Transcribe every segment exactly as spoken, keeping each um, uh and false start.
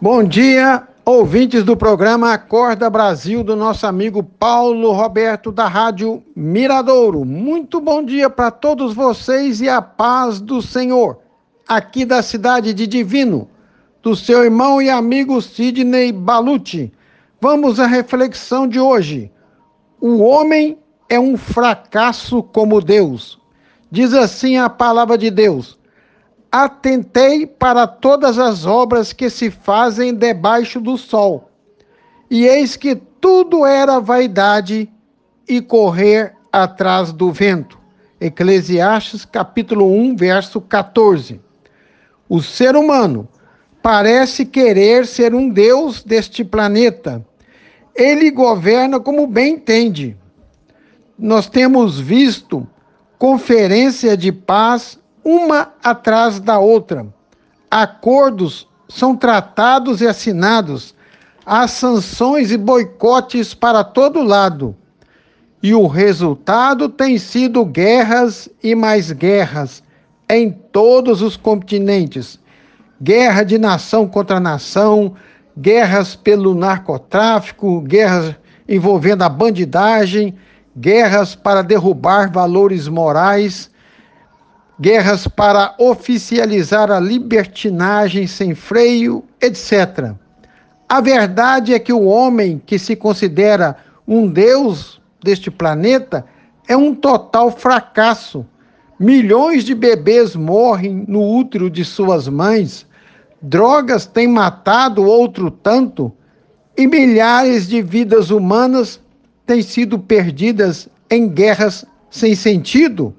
Bom dia, ouvintes do programa Acorda Brasil, do nosso amigo Paulo Roberto, da Rádio Miradouro. Muito bom dia para todos vocês e a paz do Senhor. Aqui da cidade de Divino, do seu irmão e amigo Sidney Balucci. Vamos à reflexão de hoje. O homem é um fracasso como Deus. Diz assim a palavra de Deus: atentei para todas as obras que se fazem debaixo do sol, e eis que tudo era vaidade e correr atrás do vento. Eclesiastes capítulo um, verso quatorze. O ser humano parece querer ser um Deus deste planeta. Ele governa como bem entende. Nós temos visto conferência de paz uma atrás da outra. Acordos são tratados e assinados. Há sanções e boicotes para todo lado. E o resultado tem sido guerras e mais guerras em todos os continentes. Guerra de nação contra nação, guerras pelo narcotráfico, guerras envolvendo a bandidagem, guerras para derrubar valores morais, guerras para oficializar a libertinagem sem freio, etcétera. A verdade é que o homem que se considera um Deus deste planeta é um total fracasso. Milhões de bebês morrem no útero de suas mães, drogas têm matado outro tanto, e milhares de vidas humanas têm sido perdidas em guerras sem sentido.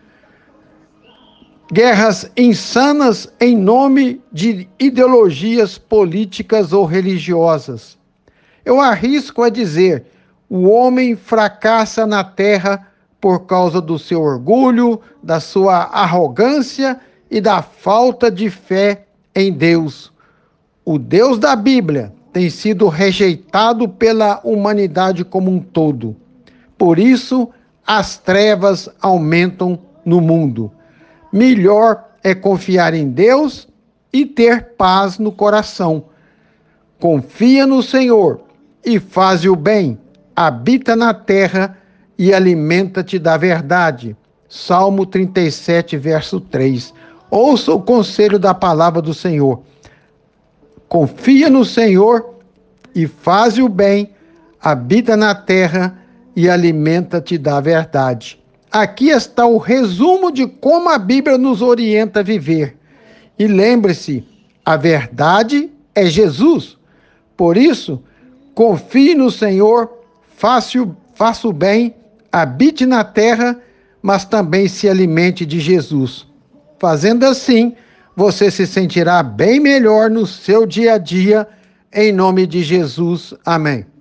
Guerras insanas em nome de ideologias políticas ou religiosas. Eu arrisco a dizer, o homem fracassa na terra por causa do seu orgulho, da sua arrogância e da falta de fé em Deus. O Deus da Bíblia tem sido rejeitado pela humanidade como um todo. Por isso, as trevas aumentam no mundo. Melhor é confiar em Deus e ter paz no coração. Confia no Senhor e faz o bem, habita na terra e alimenta-te da verdade. Salmo trinta e sete, verso três. Ouça o conselho da palavra do Senhor. Confia no Senhor e faz o bem, habita na terra e alimenta-te da verdade. Aqui está o resumo de como a Bíblia nos orienta a viver. E lembre-se, a verdade é Jesus. Por isso, confie no Senhor, faça o, faça o bem, habite na terra, mas também se alimente de Jesus. Fazendo assim, você se sentirá bem melhor no seu dia a dia, em nome de Jesus. Amém.